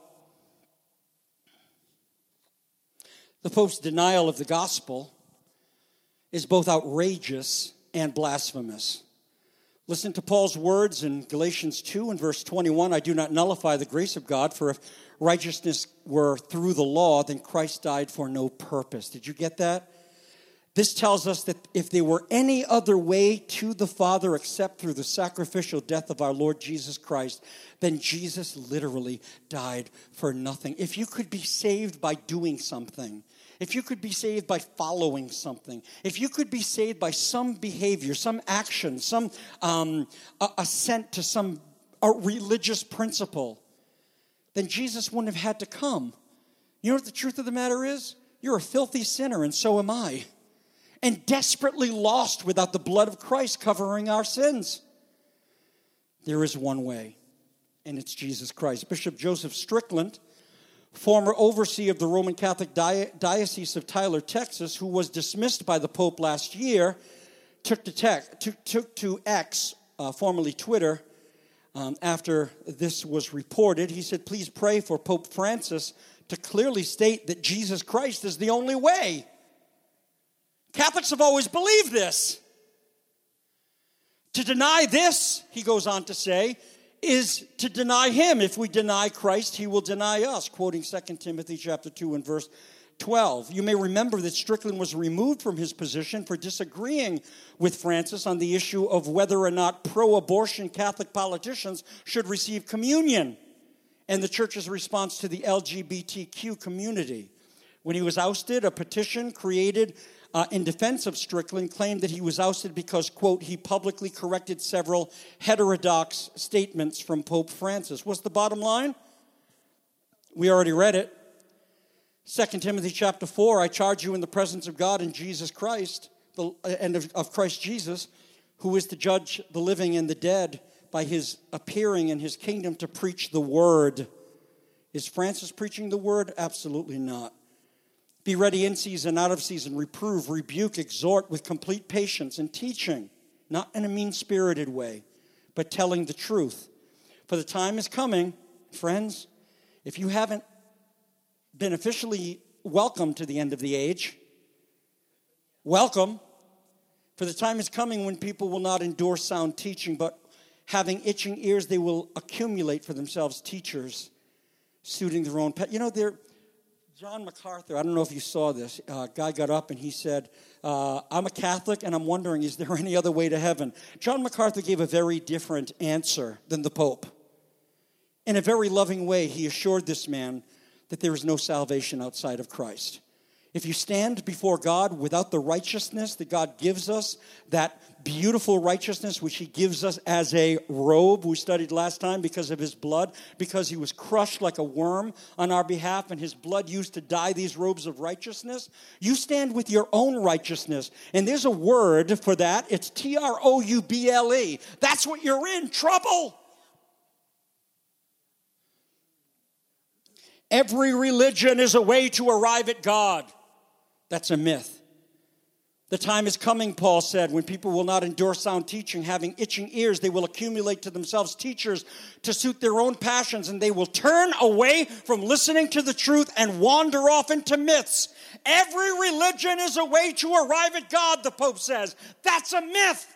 the Pope's denial of the gospel is both outrageous and blasphemous. Listen to Paul's words in Galatians two and verse twenty-one. I do not nullify the grace of God, for if righteousness were through the law, then Christ died for no purpose. Did you get that? This tells us that if there were any other way to the Father except through the sacrificial death of our Lord Jesus Christ, then Jesus literally died for nothing. If you could be saved by doing something, if you could be saved by following something, if you could be saved by some behavior, some action, some um, assent to some a religious principle, then Jesus wouldn't have had to come. You know what the truth of the matter is? You're a filthy sinner, and so am I. And desperately lost without the blood of Christ covering our sins. There is one way, and it's Jesus Christ. Bishop Joseph Strickland, former overseer of the Roman Catholic Diocese of Tyler, Texas, who was dismissed by the Pope last year, took to, tech, took, took to X, uh, formerly Twitter, um, after this was reported. He said, please pray for Pope Francis to clearly state that Jesus Christ is the only way. Catholics have always believed this. To deny this, he goes on to say, is to deny him. If we deny Christ, he will deny us, quoting Second Timothy chapter two and verse twelve. You may remember that Strickland was removed from his position for disagreeing with Francis on the issue of whether or not pro-abortion Catholic politicians should receive communion and the church's response to the L G B T Q community. When he was ousted, a petition created Uh, in defense of Strickland, claimed that he was ousted because, quote, he publicly corrected several heterodox statements from Pope Francis. What's the bottom line? We already read it. Second Timothy chapter four, I charge you in the presence of God and Jesus Christ, the, and of, of Christ Jesus, who is to judge the living and the dead by his appearing in his kingdom to preach the word. Is Francis preaching the word? Absolutely not. Be ready in season, out of season, reprove, rebuke, exhort with complete patience and teaching, not in a mean-spirited way, but telling the truth. For the time is coming, friends, if you haven't been officially welcomed to the end of the age, welcome. For the time is coming when people will not endure sound teaching, but having itching ears, they will accumulate for themselves teachers suiting their own pet. You know, they're, John MacArthur, I don't know if you saw this, a uh, guy got up and he said, uh, I'm a Catholic and I'm wondering, is there any other way to heaven? John MacArthur gave a very different answer than the Pope. In a very loving way, he assured this man that there is no salvation outside of Christ. If you stand before God without the righteousness that God gives us, that beautiful righteousness which he gives us as a robe, we studied last time, because of his blood, because he was crushed like a worm on our behalf and his blood used to dye these robes of righteousness, you stand with your own righteousness. And there's a word for that. It's T R O U B L E. That's what you're in, trouble. Every religion is a way to arrive at God. That's a myth. The time is coming, Paul said, when people will not endure sound teaching, having itching ears. They will accumulate to themselves teachers to suit their own passions, and they will turn away from listening to the truth and wander off into myths. Every religion is a way to arrive at God, the Pope says. That's a myth.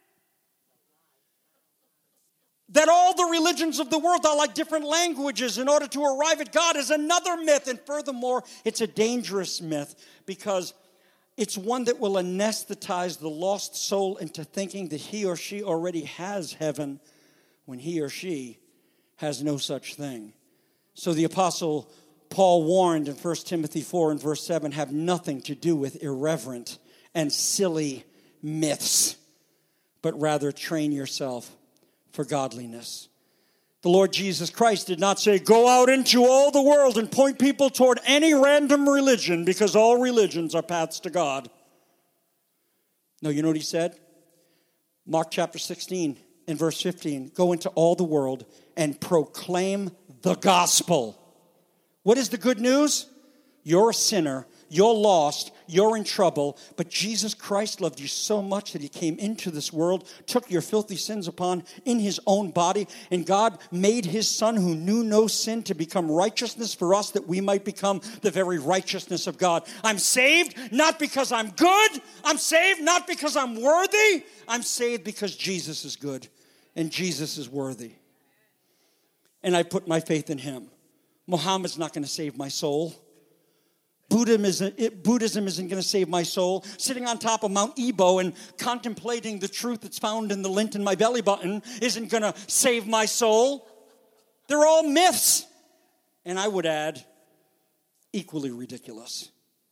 That all the religions of the world are like different languages in order to arrive at God is another myth. And furthermore, it's a dangerous myth because it's one that will anesthetize the lost soul into thinking that he or she already has heaven when he or she has no such thing. So the Apostle Paul warned in First Timothy four and verse seven, have nothing to do with irreverent and silly myths, but rather train yourself for godliness. The Lord Jesus Christ did not say, go out into all the world and point people toward any random religion because all religions are paths to God. No, you know what he said? Mark chapter sixteen and verse fifteen, go into all the world and proclaim the gospel. What is the good news? You're a sinner. You're lost. You're in trouble. But Jesus Christ loved you so much that he came into this world, took your filthy sins upon in his own body, and God made his son who knew no sin to become righteousness for us that we might become the very righteousness of God. I'm saved not because I'm good. I'm saved not because I'm worthy. I'm saved because Jesus is good and Jesus is worthy. And I put my faith in him. Muhammad's not going to save my soul. Buddhism isn't, Buddhism isn't going to save my soul. Sitting on top of Mount Ebo and contemplating the truth that's found in the lint in my belly button isn't going to save my soul. They're all myths. And I would add, equally ridiculous.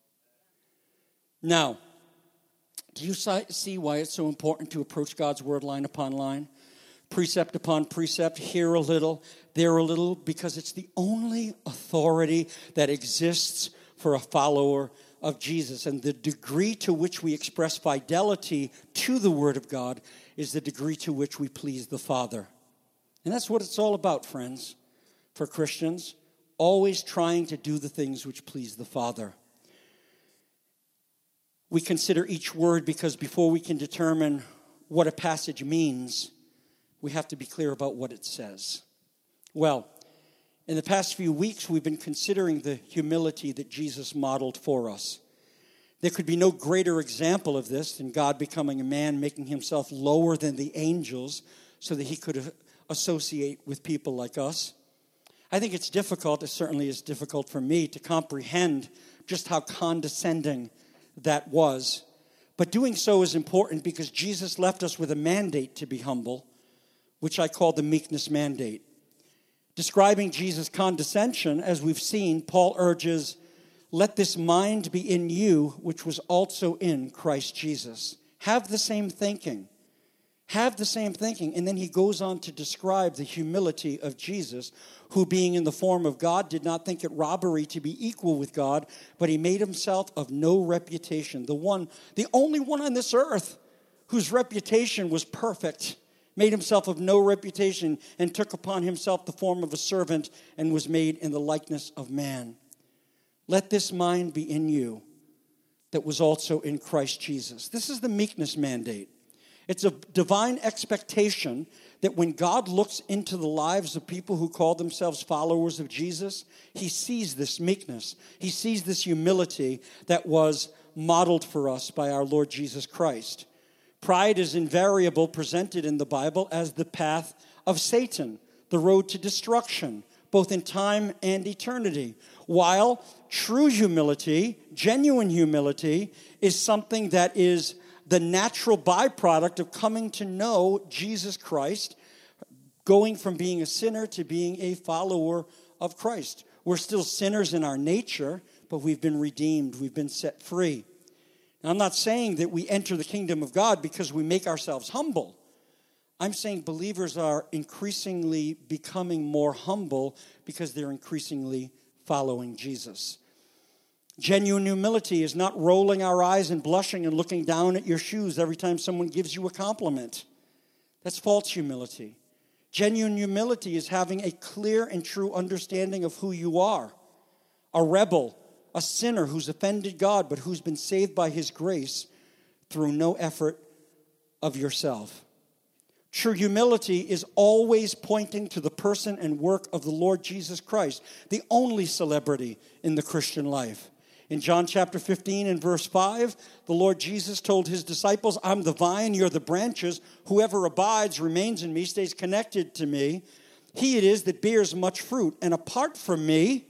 Now, do you see why it's so important to approach God's word line upon line? Precept upon precept, here a little, there a little, because it's the only authority that exists for a follower of Jesus. And the degree to which we express fidelity to the Word of God is the degree to which we please the Father. And that's what it's all about, friends, for Christians, always trying to do the things which please the Father. We consider each word because before we can determine what a passage means, we have to be clear about what it says. Well, in the past few weeks, we've been considering the humility that Jesus modeled for us. There could be no greater example of this than God becoming a man, making himself lower than the angels so that he could associate with people like us. I think it's difficult, it certainly is difficult for me, to comprehend just how condescending that was. But doing so is important because Jesus left us with a mandate to be humble, which I call the meekness mandate. Describing Jesus' condescension, as we've seen, Paul urges, let this mind be in you, which was also in Christ Jesus. Have the same thinking. Have the same thinking. And then he goes on to describe the humility of Jesus, who being in the form of God did not think it robbery to be equal with God, but he made himself of no reputation. The one, the only one on this earth whose reputation was perfect, made himself of no reputation and took upon himself the form of a servant and was made in the likeness of man. Let this mind be in you that was also in Christ Jesus. This is the meekness mandate. It's a divine expectation that when God looks into the lives of people who call themselves followers of Jesus, he sees this meekness. He sees this humility that was modeled for us by our Lord Jesus Christ. Pride is invariably presented in the Bible as the path of Satan, the road to destruction, both in time and eternity. While true humility, genuine humility, is something that is the natural byproduct of coming to know Jesus Christ, going from being a sinner to being a follower of Christ. We're still sinners in our nature, but we've been redeemed. We've been set free. Now, I'm not saying that we enter the kingdom of God because we make ourselves humble. I'm saying believers are increasingly becoming more humble because they're increasingly following Jesus. Genuine humility is not rolling our eyes and blushing and looking down at your shoes every time someone gives you a compliment. That's false humility. Genuine humility is having a clear and true understanding of who you are. A rebel, a sinner who's offended God, but who's been saved by his grace through no effort of yourself. True humility is always pointing to the person and work of the Lord Jesus Christ, the only celebrity in the Christian life. In John chapter fifteen and verse five, the Lord Jesus told his disciples, I'm the vine, you're the branches. Whoever abides, remains in me, stays connected to me. He it is that bears much fruit. And apart from me,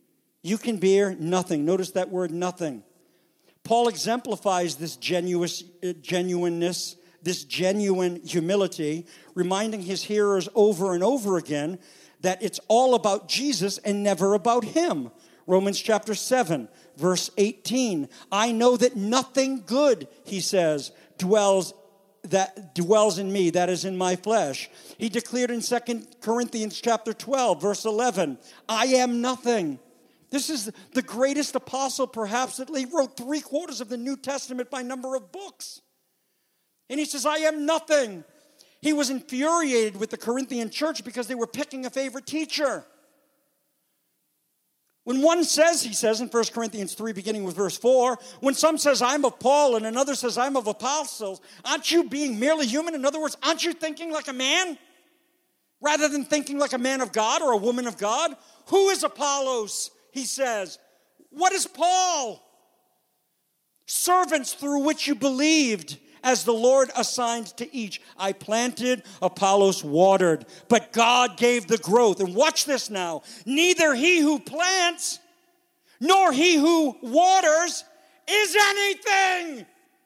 you can bear nothing. Notice that word, nothing. Paul exemplifies this genuous, uh, genuineness, this genuine humility, reminding his hearers over and over again that it's all about Jesus and never about him. Romans chapter seven, verse eighteen. I know that nothing good, he says, dwells that dwells in me, that is in my flesh. He declared in Second Corinthians chapter twelve, verse eleven, I am nothing. This is the greatest apostle, perhaps, that he wrote three quarters of the New Testament by number of books. And he says, I am nothing. He was infuriated with the Corinthian church because they were picking a favorite teacher. When one says, he says in First Corinthians three, beginning with verse four, when some says, I'm of Paul, and another says, I'm of apostles, aren't you being merely human? In other words, aren't you thinking like a man? Rather than thinking like a man of God or a woman of God? Who is Apollos, he says? What is Paul? Servants through which you believed, as the Lord assigned to each. I planted, Apollos watered, but God gave the growth. And watch this now. Neither he who plants nor he who waters is anything.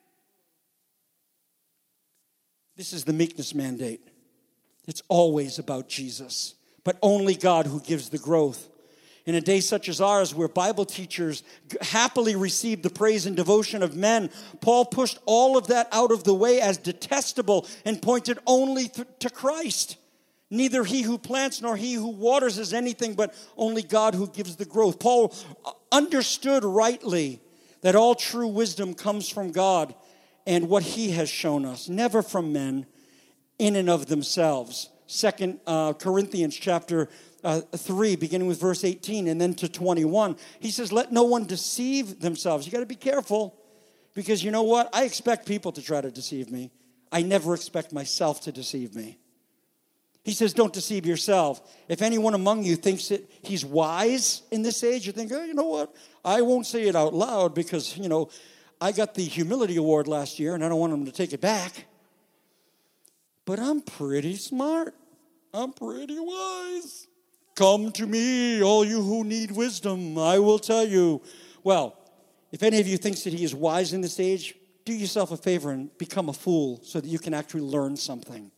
This is the meekness mandate. It's always about Jesus, but only God who gives the growth. In a day such as ours, where Bible teachers happily receive the praise and devotion of men, Paul pushed all of that out of the way as detestable and pointed only th- to Christ. Neither he who plants nor he who waters is anything, but only God who gives the growth. Paul understood rightly that all true wisdom comes from God and what he has shown us, never from men in and of themselves. Second uh, Corinthians chapter Uh, three, beginning with verse eighteen, and then to twenty-one. He says, let no one deceive themselves. You got to be careful, because you know what? I expect people to try to deceive me. I never expect myself to deceive me. He says, don't deceive yourself. If anyone among you thinks that he's wise in this age, you think, oh, you know what? I won't say it out loud because, you know, I got the humility award last year, and I don't want them to take it back. But I'm pretty smart. I'm pretty wise. Come to me, all you who need wisdom, I will tell you. Well, if any of you thinks that he is wise in this age, do yourself a favor and become a fool so that you can actually learn something.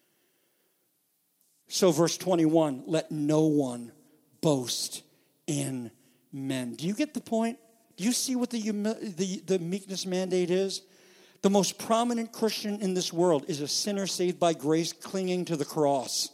So verse twenty-one, let no one boast in men. Do you get the point? Do you see what the, the, the meekness mandate is? The most prominent Christian in this world is a sinner saved by grace clinging to the cross.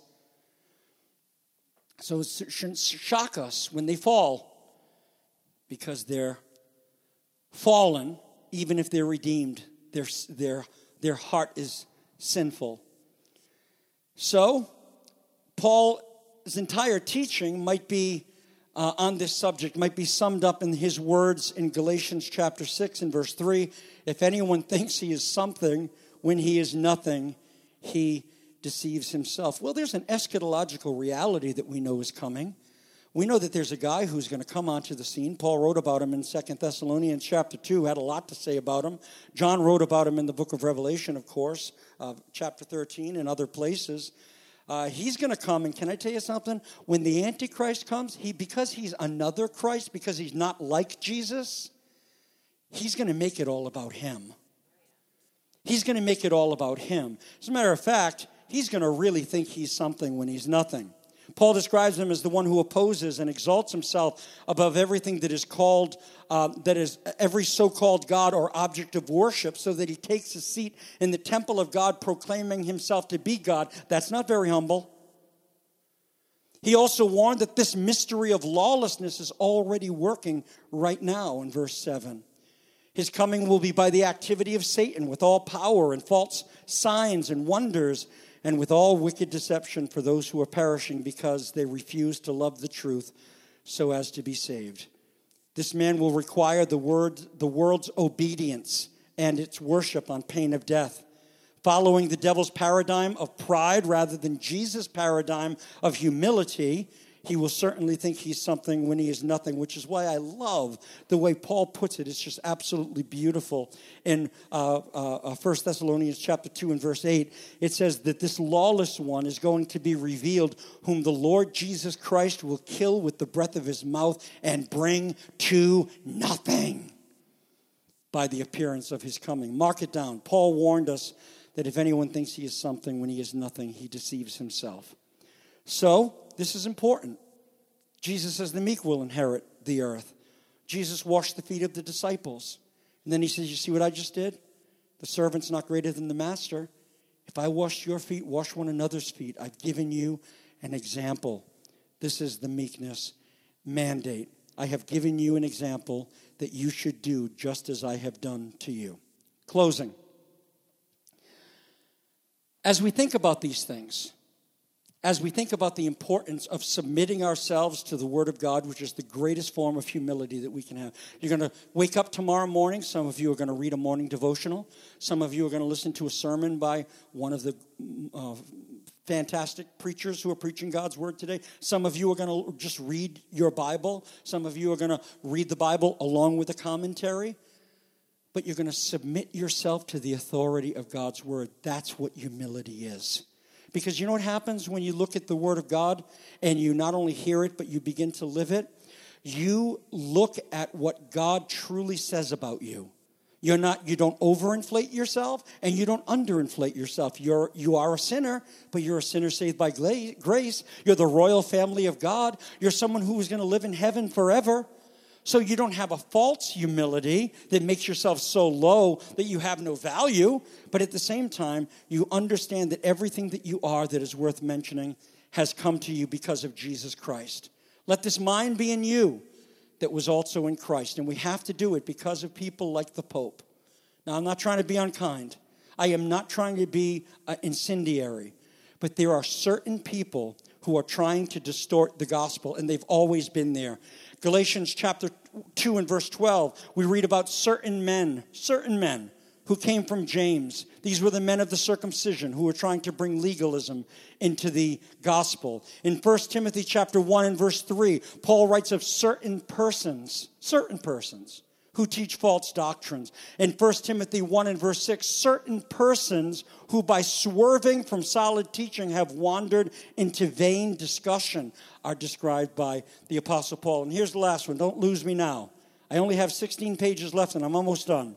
So it shouldn't shock us when they fall, because they're fallen, even if they're redeemed. Their, their, their heart is sinful. So, Paul's entire teaching might be uh, on this subject, might be summed up in his words in Galatians chapter six and verse three. If anyone thinks he is something when he is nothing, he deceives himself. Well, there's an eschatological reality that we know is coming. We know that there's a guy who's going to come onto the scene. Paul wrote about him in Second Thessalonians chapter two, had a lot to say about him. John wrote about him in the book of Revelation, of course, uh, chapter thirteen and other places. Uh, he's going to come, and can I tell you something? When the Antichrist comes, he because he's another Christ, because he's not like Jesus, he's going to make it all about him. He's going to make it all about him. As a matter of fact, he's going to really think he's something when he's nothing. Paul describes him as the one who opposes and exalts himself above everything that is called, uh, that is every so-called God or object of worship, so that he takes a seat in the temple of God, proclaiming himself to be God. That's not very humble. He also warned that this mystery of lawlessness is already working right now in verse seven. His coming will be by the activity of Satan with all power and false signs and wonders, and with all wicked deception for those who are perishing because they refuse to love the truth so as to be saved. This man will require the word, the world's obedience and its worship on pain of death. Following the devil's paradigm of pride rather than Jesus' paradigm of humility, he will certainly think he's something when he is nothing, which is why I love the way Paul puts it. It's just absolutely beautiful. In uh, uh, First Thessalonians chapter two and verse eight, it says that this lawless one is going to be revealed, whom the Lord Jesus Christ will kill with the breath of his mouth and bring to nothing by the appearance of his coming. Mark it down. Paul warned us that if anyone thinks he is something when he is nothing, he deceives himself. So, this is important. Jesus says the meek will inherit the earth. Jesus washed the feet of the disciples. And then he says, you see what I just did? The servant's not greater than the master. If I washed your feet, wash one another's feet. I've given you an example. This is the meekness mandate. I have given you an example that you should do just as I have done to you. Closing. As we think about these things, as we think about the importance of submitting ourselves to the Word of God, which is the greatest form of humility that we can have. You're going to wake up tomorrow morning. Some of you are going to read a morning devotional. Some of you are going to listen to a sermon by one of the uh, fantastic preachers who are preaching God's Word today. Some of you are going to just read your Bible. Some of you are going to read the Bible along with a commentary. But you're going to submit yourself to the authority of God's Word. That's what humility is. Because you know what happens when you look at the Word of God and you not only hear it, but you begin to live it? You look at what God truly says about you. You're not, you don't overinflate yourself and you don't underinflate yourself. You're, you are a sinner, but you're a sinner saved by grace. You're the royal family of God. You're someone who is going to live in heaven forever. So you don't have a false humility that makes yourself so low that you have no value. But at the same time, you understand that everything that you are that is worth mentioning has come to you because of Jesus Christ. Let this mind be in you that was also in Christ. And we have to do it because of people like the Pope. Now, I'm not trying to be unkind. I am not trying to be uh, incendiary. But there are certain people who are trying to distort the gospel, and they've always been there. Galatians chapter two and verse twelve, we read about certain men, certain men who came from James. These were the men of the circumcision who were trying to bring legalism into the gospel. In First Timothy chapter one and verse three, Paul writes of certain persons, certain persons who teach false doctrines. In First Timothy one and verse six, certain persons who by swerving from solid teaching have wandered into vain discussion are described by the Apostle Paul. And here's the last one. Don't lose me now. I only have sixteen pages left and I'm almost done.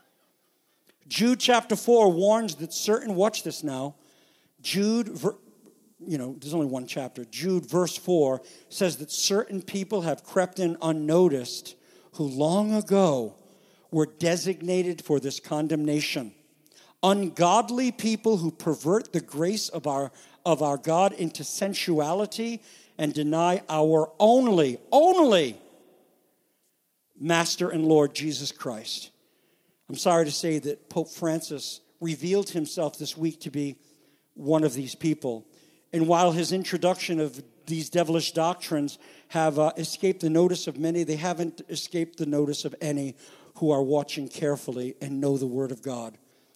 Jude chapter four warns that certain, watch this now, Jude, you know, there's only one chapter. Jude verse four says that certain people have crept in unnoticed who long ago were designated for this condemnation. Ungodly people who pervert the grace of our, of our God into sensuality and deny our only, only Master and Lord Jesus Christ. I'm sorry to say that Pope Francis revealed himself this week to be one of these people. And while his introduction of these devilish doctrines have uh, escaped the notice of many, they haven't escaped the notice of any who are watching carefully and know the Word of God.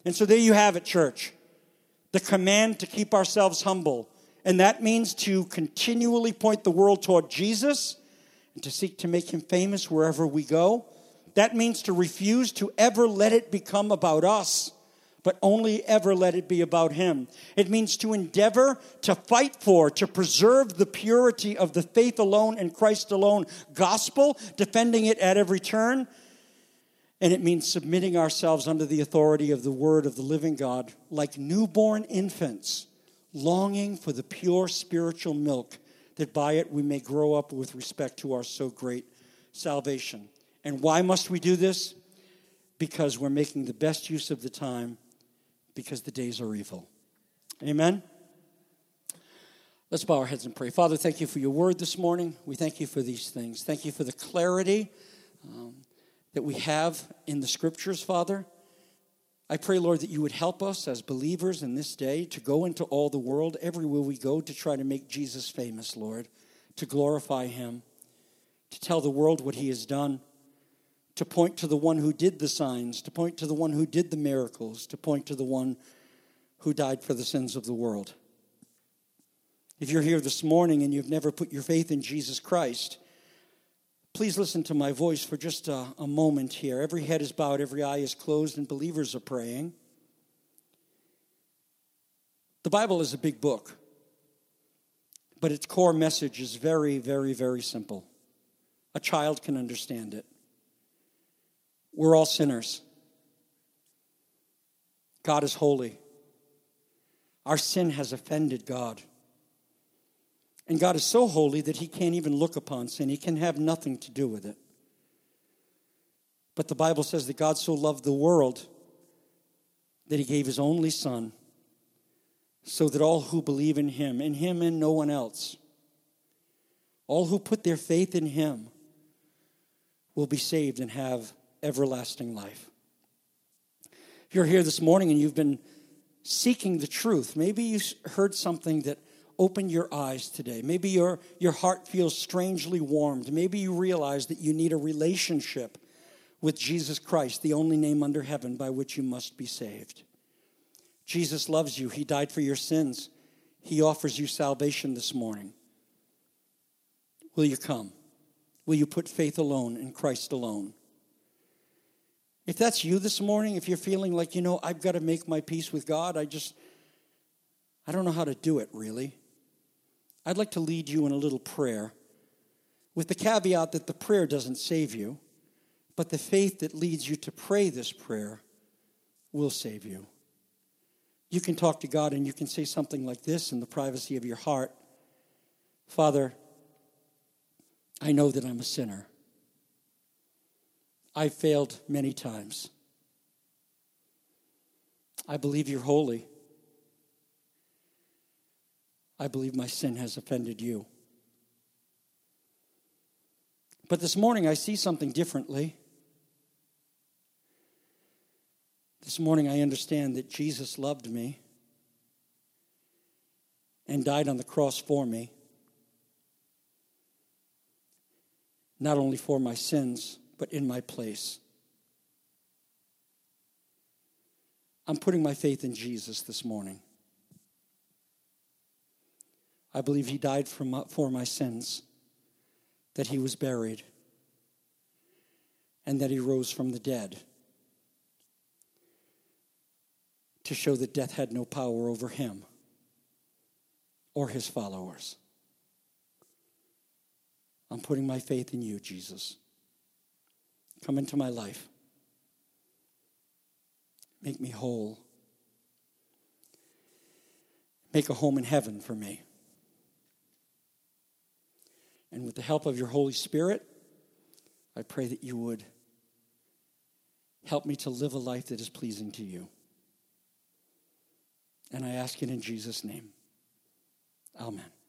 And so there you have it, church. The command to keep ourselves humble. And that means to continually point the world toward Jesus and to seek to make him famous wherever we go. That means to refuse to ever let it become about us, but only ever let it be about him. It means to endeavor to fight for, to preserve the purity of the faith alone and Christ alone gospel, defending it at every turn. And it means submitting ourselves under the authority of the word of the living God, like newborn infants, longing for the pure spiritual milk, that by it we may grow up with respect to our so great salvation. And why must we do this? Because we're making the best use of the time, because the days are evil. Amen? Let's bow our heads and pray. Father, thank you for your word this morning. We thank you for these things. Thank you for the clarity um, that we have in the scriptures, Father. I pray, Lord, that you would help us as believers in this day to go into all the world, everywhere we go, to try to make Jesus famous, Lord, to glorify him, to tell the world what he has done, to point to the one who did the signs, to point to the one who did the miracles, to point to the one who died for the sins of the world. If you're here this morning and you've never put your faith in Jesus Christ, please listen to my voice for just a, a moment here. Every head is bowed, every eye is closed, and believers are praying. The Bible is a big book, but its core message is very, very, very simple. A child can understand it. We're all sinners. God is holy. Our sin has offended God. And God is so holy that he can't even look upon sin. He can have nothing to do with it. But the Bible says that God so loved the world that he gave his only Son, so that all who believe in him, in him and no one else, all who put their faith in him will be saved and have everlasting life. If you're here this morning and you've been seeking the truth, maybe you heard something that opened your eyes today. Maybe your, your heart feels strangely warmed. Maybe you realize that you need a relationship with Jesus Christ, the only name under heaven by which you must be saved. Jesus loves you. He died for your sins. He offers you salvation this morning. Will you come? Will you put faith alone in Christ alone? If that's you this morning, if you're feeling like, you know, I've got to make my peace with God, I just, I don't know how to do it really. I'd like to lead you in a little prayer with the caveat that the prayer doesn't save you, but the faith that leads you to pray this prayer will save you. You can talk to God and you can say something like this in the privacy of your heart. Father, I know that I'm a sinner. I've failed many times. I believe you're holy. I believe my sin has offended you. But this morning I see something differently. This morning I understand that Jesus loved me and died on the cross for me. Not only for my sins, but in my place. I'm putting my faith in Jesus this morning. I believe he died for my, for my sins, that he was buried, and that he rose from the dead to show that death had no power over him or his followers. I'm putting my faith in you, Jesus. Come into my life. Make me whole. Make a home in heaven for me. And with the help of your Holy Spirit, I pray that you would help me to live a life that is pleasing to you. And I ask it in Jesus' name. Amen.